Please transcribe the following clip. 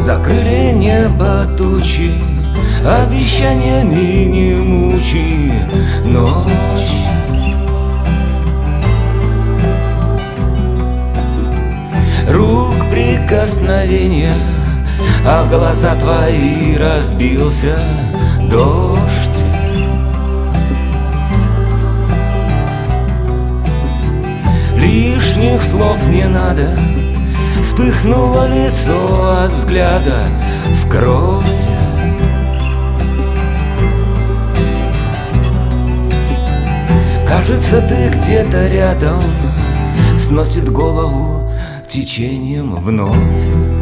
Закрыли небо тучи, обещаниями не мучи ночь. Рук прикосновения, а в глаза твои разбился дождь. Лишних слов не надо, вспыхнуло лицо от взгляда в кровь. Кажется, ты где-то рядом, сносит голову течением вновь.